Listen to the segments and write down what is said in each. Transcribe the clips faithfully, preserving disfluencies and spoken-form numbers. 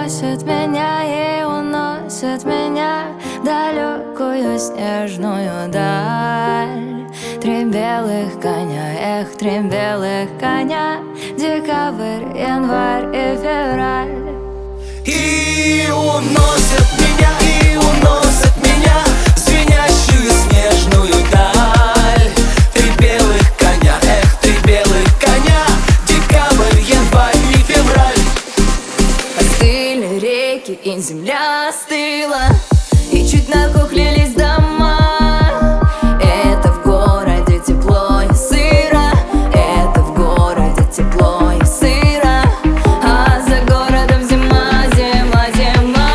уносит меня и уносит меня в далекую снежную даль. Три белых коня, эх, три белых коня, декабрь, январь и февраль. И уносят меня, и уносят меня в звенящую снежную даль. Три белых коня, эх, три белых коня, декабрь, январь и февраль. Остыли реки, и земля остыла, и чуть нахохлились дома. Это в городе тепло и сыро, это в городе тепло и сыро, а за городом зима, зима, зима.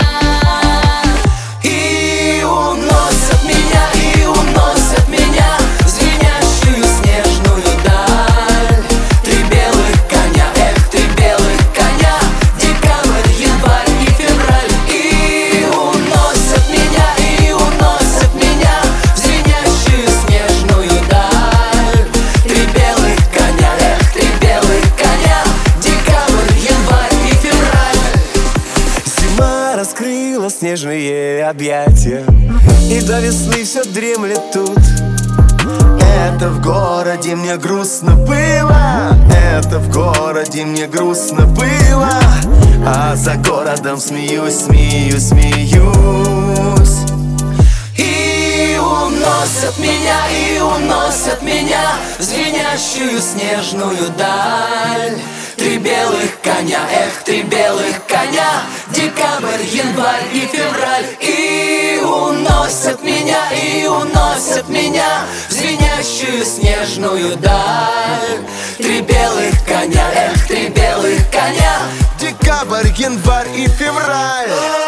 И уносят меня, и уносят меня в звенящую снежную даль. Три белых коня, эх, три белых коня, декабрь, январь и февраль. И уносят меня, и уносят меня в звенящую снежную даль. Три белых коня, эх, три белых коня, декабрь, январь и февраль. Зима раскрыла снежные объятия, и до весны все дремлет тут. Это в городе мне грустно было, это в городе мне грустно было, а за городом смеюсь, смеюсь, смеюсь. И уносят меня, и уносят меня в звенящую снежную даль. Три белых коня, эх, три белых коня, декабрь, январь и февраль. И уносят меня, и уносят меня в звенящую снежную даль. Три белых коня, эх, три белых коня, Декабрь, январь и февраль.